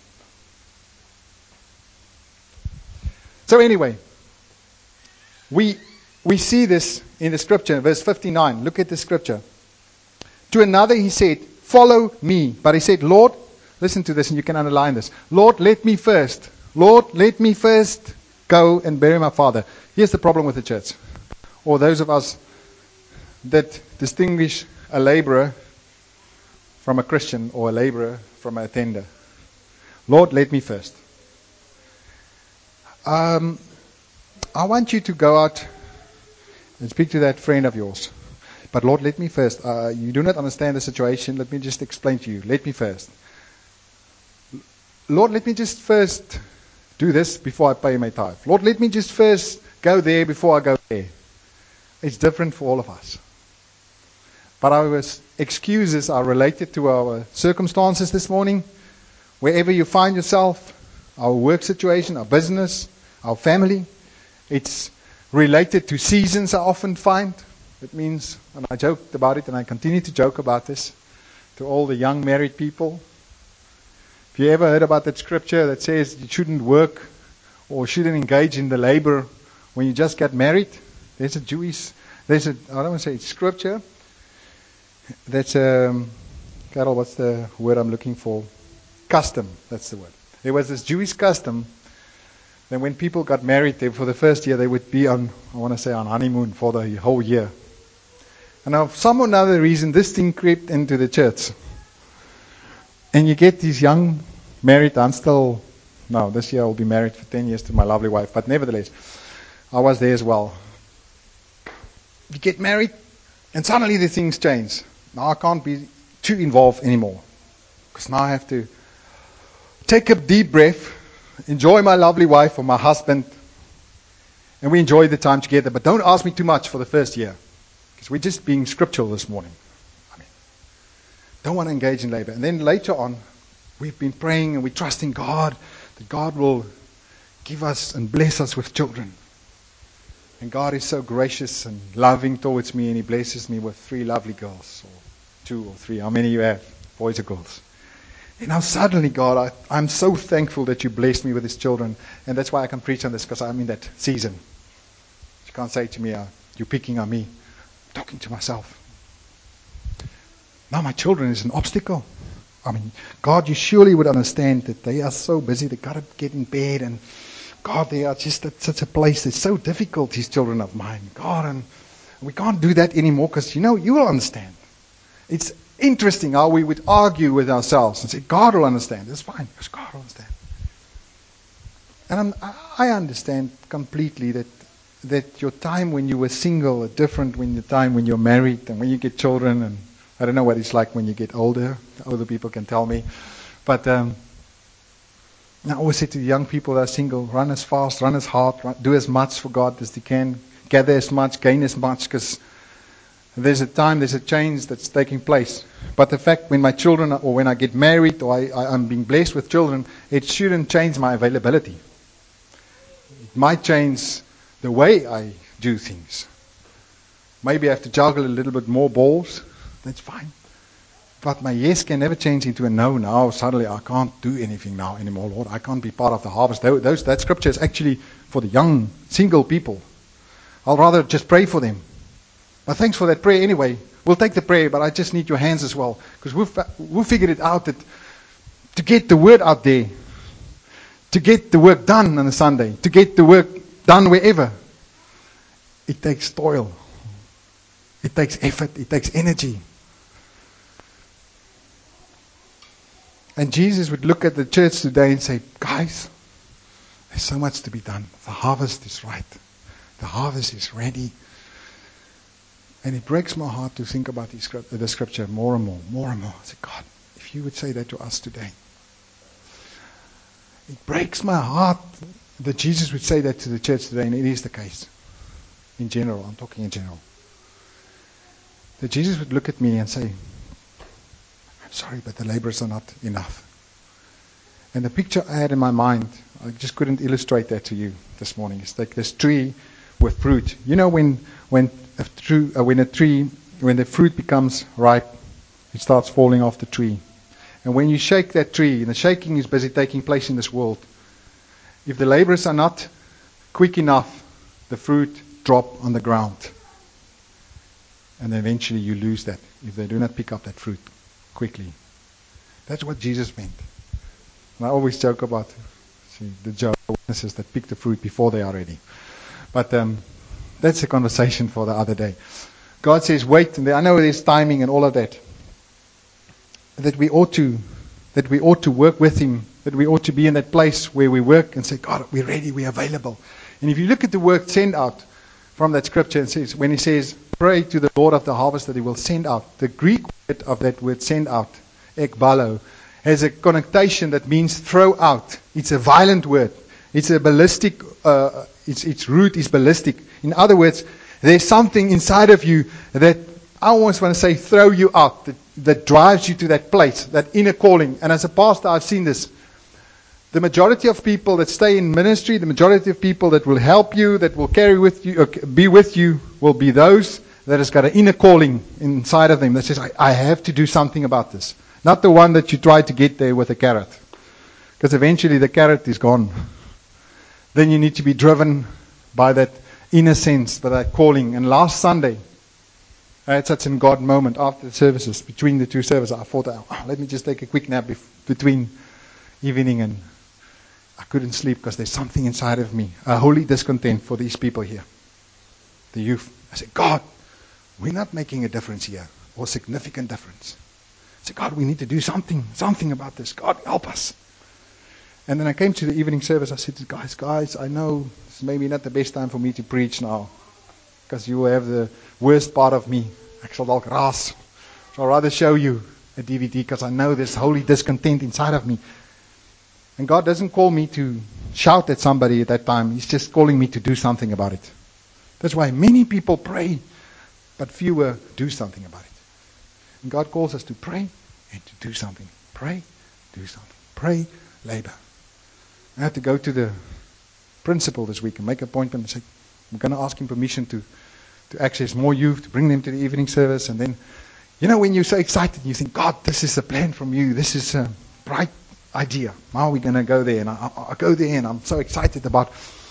So anyway, we we see this in the scripture, verse fifty-nine. Look at the scripture. To another he said, "Follow me." But he said, "Lord," listen to this and you can underline this. "Lord, let me first. Lord, let me first go and bury my father." Here's the problem with the church, or those of us that distinguish a laborer from a Christian or a laborer from an attender. Lord, let me first. Um, I want you to go out and speak to that friend of yours. But Lord, let me first. Uh, you do not understand the situation. Let me just explain to you. Let me first. Lord, let me just first do this before I pay my tithe. Lord, let me just first go there before I go there. It's different for all of us. But our excuses are related to our circumstances this morning. Wherever you find yourself, our work situation, our business, our family, it's related to seasons, I often find. It means, and I joked about it and I continue to joke about this to all the young married people. Have you ever heard about that scripture that says you shouldn't work or shouldn't engage in the labor when you just get married? There's a Jewish, there's a, I don't want to say it's scripture. That's, um, Carol, what's the word I'm looking for? Custom, that's the word. There was this Jewish custom. Then when people got married, they, for the first year, they would be on, I want to say on honeymoon for the whole year. And now, for some or another reason, this thing crept into the church. And you get these young married, I'm still, no, this year I'll be married for ten years to my lovely wife, but nevertheless, I was there as well. You get married, and suddenly the things change. Now I can't be too involved anymore. Because now I have to take a deep breath, enjoy my lovely wife or my husband, and we enjoy the time together. But don't ask me too much for the first year, because we're just being scriptural this morning. I mean, don't want to engage in labor. And then later on, we've been praying and we're trusting God that God will give us and bless us with children. And God is so gracious and loving towards me, and He blesses me with three lovely girls, or two or three. How many you have? Boys or girls? And now suddenly, God, I, I'm so thankful that you blessed me with these children. And that's why I can preach on this, because I'm in that season. You can't say to me, uh, you're picking on me. I'm talking to myself. Now my children is an obstacle. I mean, God, you surely would understand that they are so busy. They got to get in bed. And God, they are just at such a place that's so difficult, these children of mine. God, and we can't do that anymore, because, you know, you will understand. It's interesting how we would argue with ourselves and say, God will understand. It's fine, because God will understand. And I'm, I understand completely that that your time when you were single are different when the time when you're married and when you get children. And I don't know what it's like when you get older. Older people can tell me. But um, I always say to the young people that are single, run as fast, run as hard, run, do as much for God as you can, gather as much, gain as much, because there's a time, there's a change that's taking place. But the fact when my children, or when I get married, or I, I, I'm being blessed with children, it shouldn't change my availability. It might change the way I do things. Maybe I have to juggle a little bit more balls. That's fine. But my yes can never change into a no now. Suddenly I can't do anything now anymore, Lord. I can't be part of the harvest. Those, that scripture is actually for the young, single people. I'll rather just pray for them. But thanks for that prayer anyway. We'll take the prayer, but I just need your hands as well. Because we've, we've figured it out that to get the word out there, to get the work done on a Sunday, to get the work done wherever, it takes toil. It takes effort. It takes energy. And Jesus would look at the church today and say, guys, there's so much to be done. The harvest is right. The harvest is ready. And it breaks my heart to think about the scripture more and more, more and more. I say, God, if you would say that to us today. It breaks my heart that Jesus would say that to the church today, and it is the case. In general, I'm talking in general. that Jesus would look at me and say, I'm sorry, but the laborers are not enough. And the picture I had in my mind, I just couldn't illustrate that to you this morning. It's like this tree with fruit. You know when when a tree, uh, when a tree, when the fruit becomes ripe, it starts falling off the tree. And when you shake that tree, and the shaking is busy taking place in this world, if the laborers are not quick enough, the fruit drop on the ground. And eventually you lose that if they do not pick up that fruit quickly. That's what Jesus meant. And I always joke about see, the Jehovah's Witnesses that pick the fruit before they are ready. But um, that's a conversation for the other day. God says, wait, and I know there's timing and all of that. That we ought to, that we ought to work with Him, that we ought to be in that place where we work and say, God, we're ready, we're available. And if you look at the word send out from that scripture, it says, when He says, pray to the Lord of the harvest that He will send out, the Greek word of that word send out, ekbalo, has a connotation that means throw out. It's a violent word. It's a ballistic, uh, its, its root is ballistic. In other words, there's something inside of you that I almost want to say throw you out, that, that drives you to that place, that inner calling. And as a pastor, I've seen this. The majority of people that stay in ministry, the majority of people that will help you, that will carry with you, or be with you, will be those that has got an inner calling inside of them that says, I, I have to do something about this. Not the one that you try to get there with a carrot. Because eventually the carrot is gone. Then you need to be driven by that inner sense, by that calling. And last Sunday, I had such a God moment after the services, between the two services. I thought, oh, let me just take a quick nap bef- between evening, and I couldn't sleep because there's something inside of me, a holy discontent for these people here, the youth. I said, God, we're not making a difference here, or significant difference. I said, God, we need to do something, something about this. God, help us. And then I came to the evening service. I said, guys, guys, I know it's maybe not the best time for me to preach now, because you will have the worst part of me. I shall dalk raas. So I'd rather show you a D V D, because I know there's holy discontent inside of me. And God doesn't call me to shout at somebody at that time. He's just calling me to do something about it. That's why many people pray, but fewer do something about it. And God calls us to pray and to do something. Pray, do something. Pray, labor. I had to go to the principal this week and make an appointment and say, I'm going to ask him permission to, to access more youth, to bring them to the evening service. And then, you know, when you're so excited, you think, God, this is a plan from you. This is a bright idea. How are we going to go there? And I, I, I go there and I'm so excited about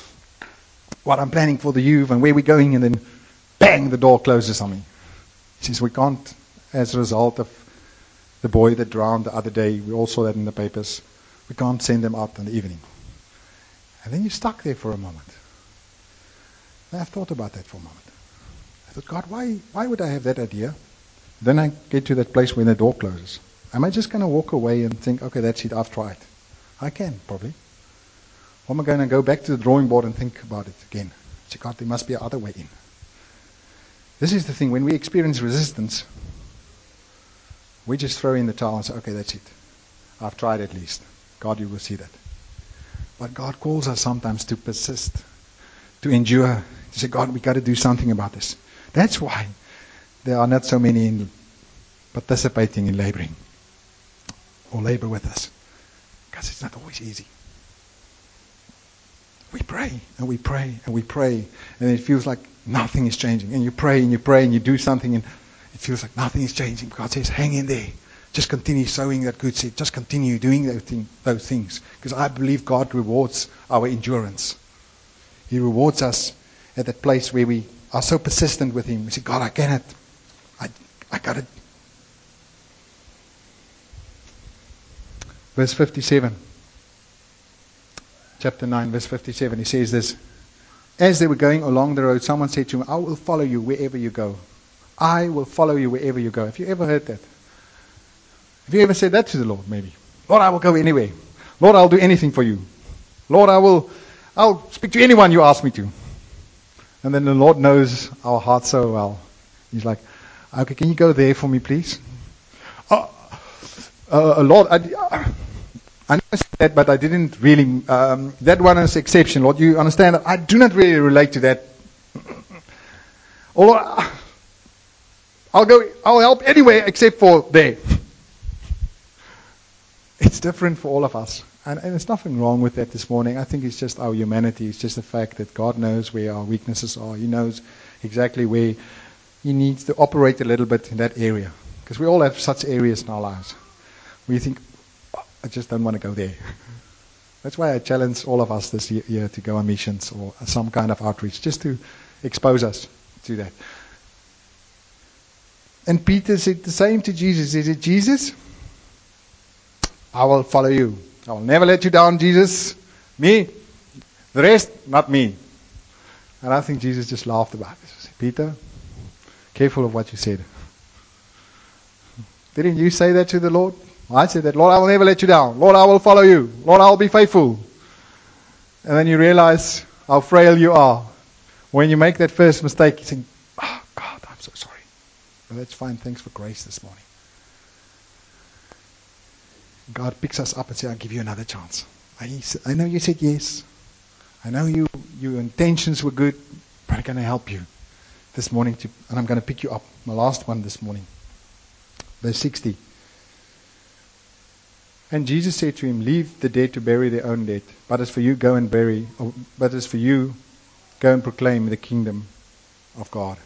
what I'm planning for the youth and where we're going. And then, bang, the door closes on me. He says, we can't, as a result of the boy that drowned the other day, we all saw that in the papers, we can't send them out in the evening. And then you're stuck there for a moment. And I've thought about that for a moment. I thought, God, why why would I have that idea? Then I get to that place when the door closes. Am I just going to walk away and think, okay, that's it, I've tried? I can, probably. Or am I going to go back to the drawing board and think about it again? Say, God, there must be another way in. This is the thing, when we experience resistance, we just throw in the towel and say, okay, that's it. I've tried at least. God, you will see that. But God calls us sometimes to persist, to endure, to say, God, we've got to do something about this. That's why there are not so many in participating in laboring or labor with us, because it's not always easy. We pray and we pray and we pray, and it feels like nothing is changing. And you pray and you pray and you do something, and it feels like nothing is changing. God says, hang in there. Just continue sowing that good seed. Just continue doing those, thing, those things. Because I believe God rewards our endurance. He rewards us at that place where we are so persistent with Him. We say, God, I cannot. I, I got it. Verse fifty-seven. Chapter nine, verse fifty-seven. He says this. As they were going along the road, someone said to him, I will follow you wherever you go. I will follow you wherever you go. Have you ever heard that? Have you ever said that to the Lord, maybe? Lord, I will go anywhere. Lord, I'll do anything for you. Lord, I will, I'll speak to anyone you ask me to. And then the Lord knows our hearts so well. He's like, okay, can you go there for me, please? Oh, uh, Lord, I, I know I said that, but I didn't really, um, that one is exception. Lord, you understand that I do not really relate to that. Oh, Lord, I'll go, I'll help anywhere except for there. It's different for all of us. And, and there's nothing wrong with that this morning. I think it's just our humanity. It's just the fact that God knows where our weaknesses are. He knows exactly where He needs to operate a little bit in that area. Because we all have such areas in our lives where you think, oh, I just don't want to go there. That's why I challenge all of us this year to go on missions or some kind of outreach, just to expose us to that. And Peter said the same to Jesus. He said, Jesus, I will follow you. I will never let you down, Jesus. Me, the rest, not me. And I think Jesus just laughed about it. He said, Peter, careful of what you said. Didn't you say that to the Lord? I said that, Lord, I will never let you down. Lord, I will follow you. Lord, I will be faithful. And then you realize how frail you are. When you make that first mistake, you think, oh, God, I'm so sorry. But that's fine. Thanks for grace this morning. God picks us up and says, I'll give you another chance. I, I know you said yes. I know you your intentions were good, but I'm going to help you this morning. To, and I'm going to pick you up. My last one this morning. Verse sixty. And Jesus said to him, leave the dead to bury their own dead. But as for you, go and bury. Or, but as for you, go and proclaim the kingdom of God.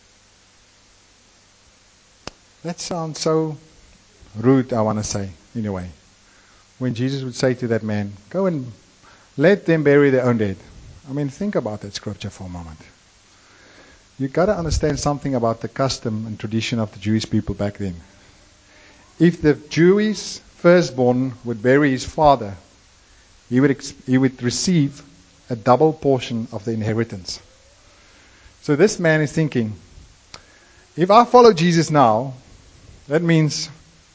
That sounds so rude, I want to say, in a way. When Jesus would say to that man, go and let them bury their own dead. I mean, think about that scripture for a moment. You've got to understand something about the custom and tradition of the Jewish people back then. If the Jewish firstborn would bury his father, he would ex- he would receive a double portion of the inheritance. So this man is thinking, if I follow Jesus now, that means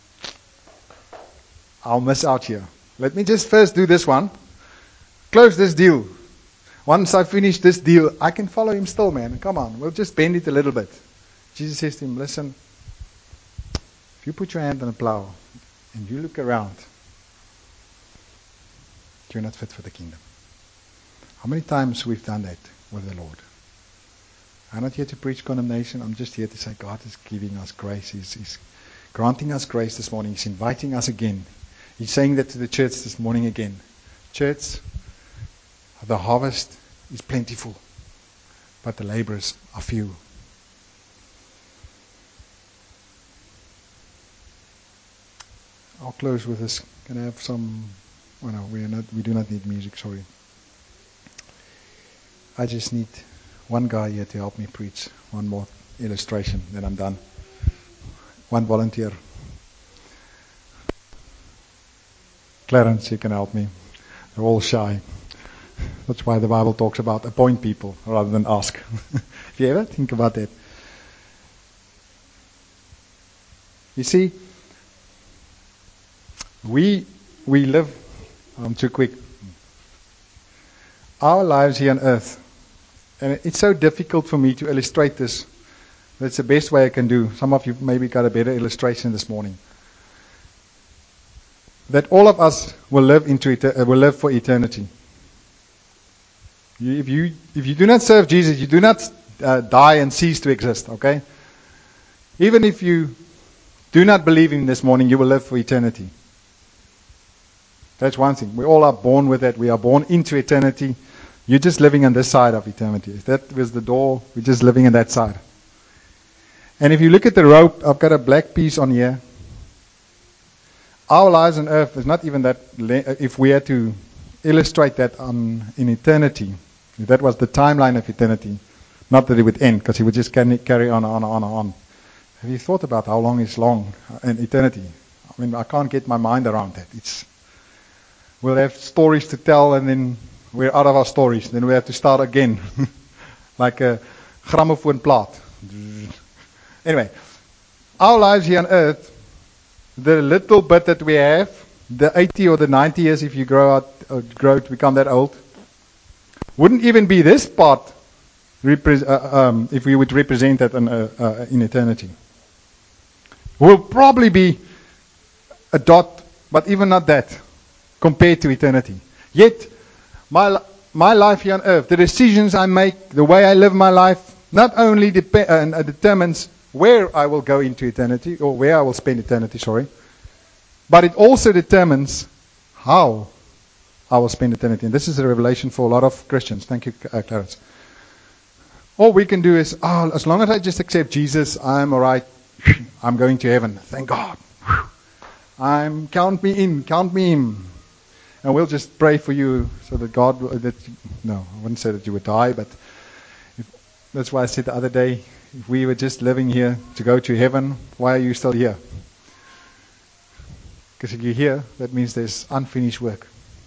I'll miss out here. Let me just first do this one. Close this deal. Once I finish this deal, I can follow him still, man. Come on, we'll just bend it a little bit. Jesus says to him, listen, if you put your hand on a plow and you look around, you're not fit for the kingdom. How many times we've done that with the Lord? I'm not here to preach condemnation. I'm just here to say God is giving us grace. He's, he's granting us grace this morning. He's inviting us again. He's saying that to the church this morning again. Church, the harvest is plentiful, but the laborers are few. I'll close with this. Can I have some? Oh no, we are not. We do not need music. Sorry. I just need one guy here to help me preach. One more illustration, then I'm done. One volunteer. Clarence, you can help me. They're all shy. That's why the Bible talks about appoint people rather than ask. If you ever think about that. You see, we we live, I'm too quick, our lives here on earth, and it's so difficult for me to illustrate this. That's the best way I can do. Some of you maybe got a better illustration this morning. That all of us will live into it, uh, will live for eternity. You, if you if you do not serve Jesus, you do not uh, die and cease to exist. Okay. Even if you do not believe Him this morning, you will live for eternity. That's one thing. We all are born with that. We are born into eternity. You're just living on this side of eternity. If that was the door, we're just living on that side. And if you look at the rope, I've got a black piece on here. Our lives on earth is not even that. If we had to illustrate that on in eternity, if that was the timeline of eternity, not that it would end, because it would just carry on, on, on, on. Have you thought about how long is long in eternity? I mean, I can't get my mind around that. It's we'll have stories to tell, and then we're out of our stories. Then we have to start again, like a gramophone plate. Anyway, our lives here on earth, the little bit that we have, the eighty or the ninety years, if you grow out, or grow to become that old, wouldn't even be this part. Repre- uh, um, if we would represent that in, uh, uh, in eternity, will probably be a dot, but even not that, compared to eternity. Yet, my my life here on earth, the decisions I make, the way I live my life, not only dep- uh, determines where I will go into eternity, or where I will spend eternity, sorry. But it also determines how I will spend eternity. And this is a revelation for a lot of Christians. Thank you, uh, Clarence. All we can do is, oh, as long as I just accept Jesus, I'm all right. I'm going to heaven. Thank God. I'm count me in, count me in. And we'll just pray for you so that God, that no, I wouldn't say that you would die, but if, that's why I said the other day, if we were just living here to go to heaven, why are you still here? Because if you're here, that means there's unfinished work.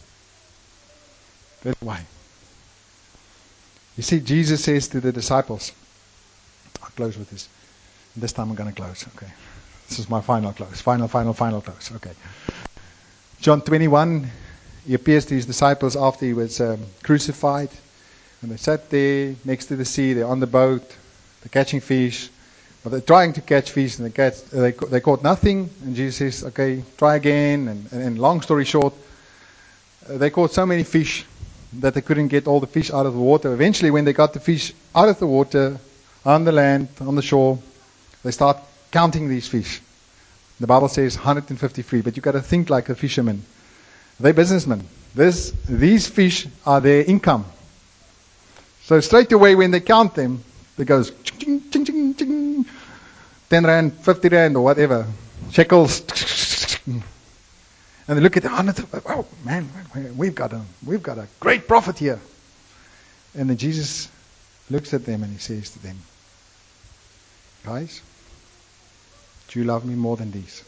That's why. You see, Jesus says to the disciples, I'll close with this. This time I'm going to close. Okay. This is my final close. Final, final, final close. Okay. John twenty-one, he appears to his disciples after he was um, crucified. And they sat there next to the sea. They're on the boat. They're catching fish. But they're trying to catch fish, and they, catch, they, they caught nothing. And Jesus says, okay, try again. And, and, and long story short, uh, they caught so many fish that they couldn't get all the fish out of the water. Eventually, when they got the fish out of the water, on the land, on the shore, they start counting these fish. The Bible says one hundred fifty-three, but you've got to think like a fisherman. They're businessmen. This, these fish are their income. So straight away when they count them, it goes ching, ching, ching, ching, ten rand, fifty rand, or whatever, shekels. And they look at the hundred. Oh man, we've got a we've got a great profit here. And then Jesus looks at them and he says to them, guys, do you love me more than these?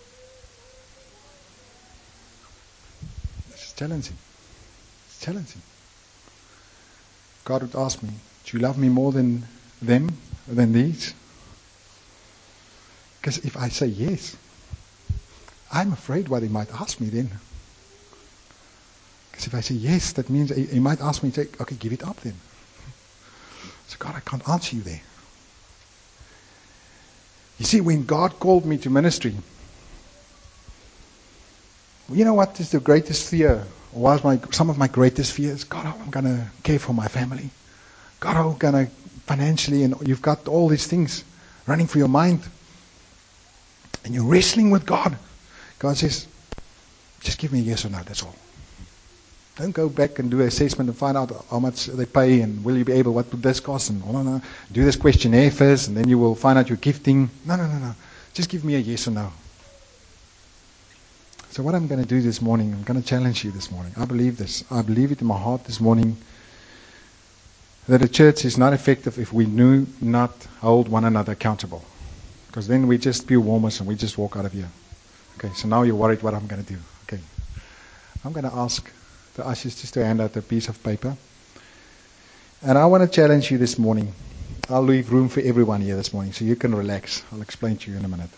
This is challenging. It's challenging. God would ask me, do you love me more than them, than these? Because if I say yes, I'm afraid what he might ask me then. Because if I say yes, that means he, he might ask me to say, okay, give it up then. So God, I can't answer you there. You see, when God called me to ministry, you know what is the greatest fear? Or was my some of my greatest fears? God, I'm going to care for my family. God, I'm going to financially, and you've got all these things running through your mind. And you're wrestling with God. God says, just give me a yes or no, that's all. Don't go back and do an assessment and find out how much they pay and will you be able, what would this cost, and no, no, do this questionnaire first and then you will find out your gifting. No, no, no, no. Just give me a yes or no. So what I'm going to do this morning, I'm going to challenge you this morning. I believe this. I believe it in my heart this morning that the church is not effective if we do not hold one another accountable. Because then we just be warmers and we just walk out of here. Okay, so now you're worried what I'm going to do. Okay. I'm going to ask the ushers just to hand out a piece of paper. And I want to challenge you this morning. I'll leave room for everyone here this morning so you can relax. I'll explain to you in a minute.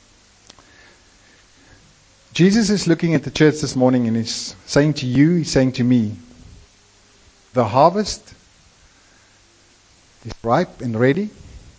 Jesus is looking at the church this morning and he's saying to you, he's saying to me, the harvest is ripe and ready.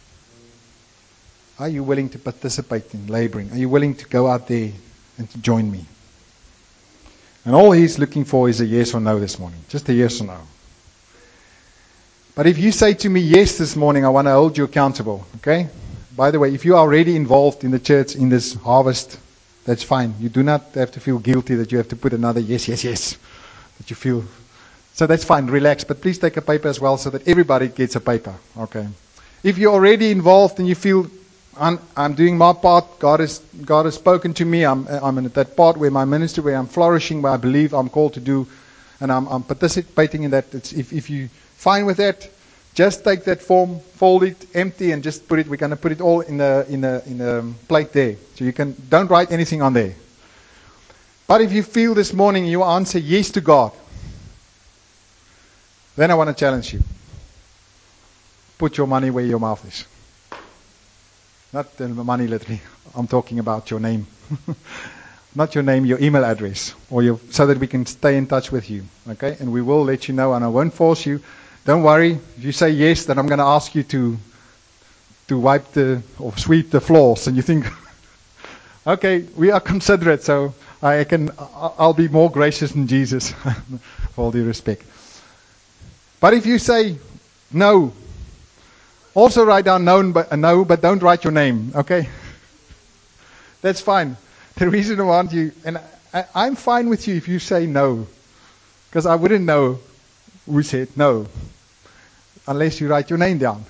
Are you willing to participate in laboring? Are you willing to go out there and to join me? And all he's looking for is a yes or no this morning. Just a yes or no. But if you say to me yes this morning, I want to hold you accountable. Okay? By the way, if you are already involved in the church in this harvest, that's fine. You do not have to feel guilty that you have to put another yes, yes, yes. That you feel. So that's fine. Relax. But please take a paper as well so that everybody gets a paper. Okay? If you're already involved and you feel, I'm, I'm doing my part. God has God has spoken to me. I'm I'm in that part where my ministry, where I'm flourishing, where I believe I'm called to do, and I'm I'm participating in that. It's, if if you fine with that, just take that form, fold it, empty, and just put it. We're going to put it all in a in a in a plate there, so you can don't write anything on there. But if you feel this morning you answer yes to God, then I want to challenge you. Put your money where your mouth is. Not the money literally. I'm talking about your name. Not your name, your email address. or your, So that we can stay in touch with you. Okay? And we will let you know, and I won't force you. Don't worry. If you say yes, then I'm going to ask you to to wipe the, or sweep the floors. And you think, okay, we are considerate, so I can, I'll be more gracious than Jesus. For all due respect. But if you say no, Also write down known, but, uh, no, but don't write your name, okay? That's fine. The reason I want you, and I, I'm fine with you if you say no, because I wouldn't know who said no, unless you write your name down.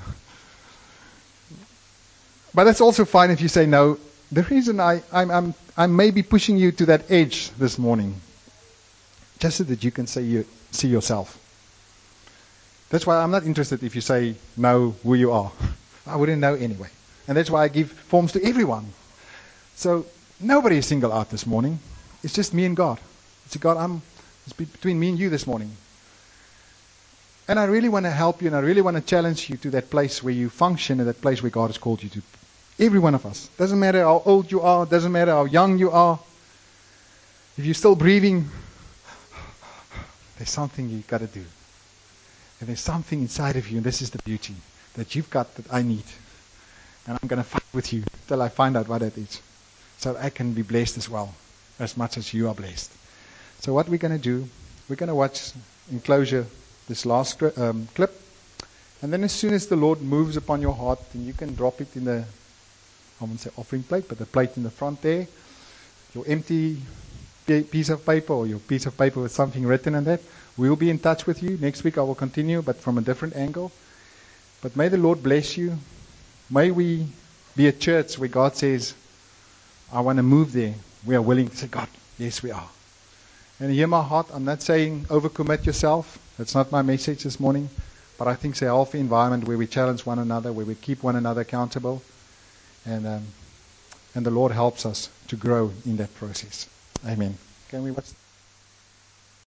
But that's also fine if you say no. The reason I, I'm, I'm, I'm maybe pushing you to that edge this morning, just so that you can say you, see yourself. That's why I'm not interested if you say know who you are. I wouldn't know anyway. And that's why I give forms to everyone. So nobody is single out this morning. It's just me and God. It's God. I'm. It's between me and you this morning. And I really want to help you, and I really want to challenge you to that place where you function, and that place where God has called you to. Every one of us. Doesn't matter how old you are. Doesn't matter how young you are. If you're still breathing, there's something you've got to do. And there's something inside of you, and this is the beauty that you've got that I need. And I'm going to fight with you till I find out what that is. So I can be blessed as well, as much as you are blessed. So what we're going to do, we're going to watch in closure this last um, clip. And then as soon as the Lord moves upon your heart, then you can drop it in the, I won't say offering plate, but the plate in the front there. Your empty piece of paper, or your piece of paper with something written on that. We'll be in touch with you. Next week I will continue, but from a different angle. But may the Lord bless you. May we be a church where God says, I want to move there. We are willing to say, God, yes we are. And hear my heart. I'm not saying overcommit yourself. That's not my message this morning. But I think it's a healthy environment where we challenge one another, where we keep one another accountable. And um, and the Lord helps us to grow in that process. Amen. Can we watch?